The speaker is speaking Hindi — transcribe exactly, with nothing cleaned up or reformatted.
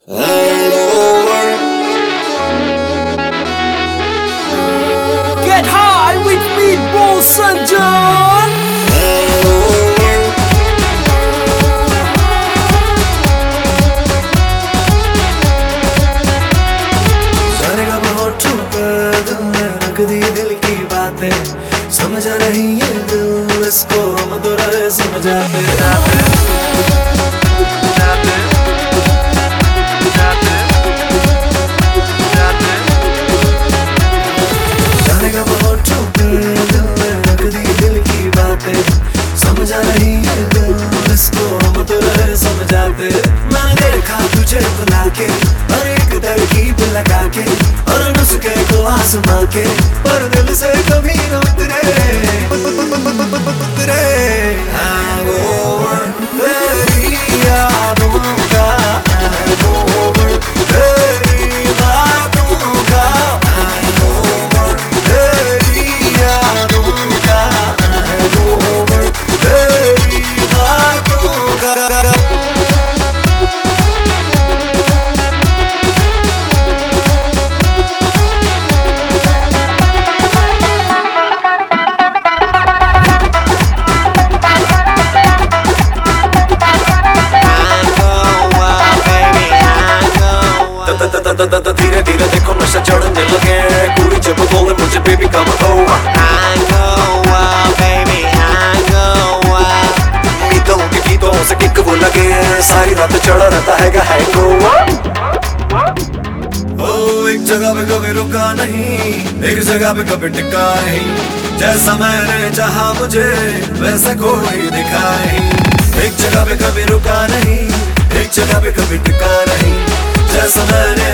Get high with me, Bolson John. जानेगा बहुत छुपा दिल में रख दी दिल की बातें, समझा नहीं ये दिल इसको हम तो रहे समझाते जाते जाते जाते जाते जानेगा बहुत छुपा दिल में रख दी दिल की बातें, समझा नहीं ये दिल इसको हम तो रहे समझाते। मैंने देखा तुझे बुला के और एक तरकीब लगा के और नुस्खे को आजमा के, पर दिल से कभी न उतरे उतरे हैंगओवर तेरी यादों का, हैंगओवर तेरी बातों का, हैंगओवर तेरी यादों का, हैंगओवर तेरी बातों का। धीरे धीरे देखो नशा चढ़ने लगे, पूरी जब बोले मुझे बेबी कम over, baby मीतों के गीतों से किक वो लगे, सारी रात चढ़ा रहता है गा हैंगओवर। ओ एक जगह पे कभी रुका नहीं, एक जगह पे कभी टिका नहीं, जैसा मैंने चाहा मुझे वैसा कोई दिखा नहीं। एक जगह पे कभी रुका नहीं, एक जगह पे कभी टिका नहीं, जैसा मैंने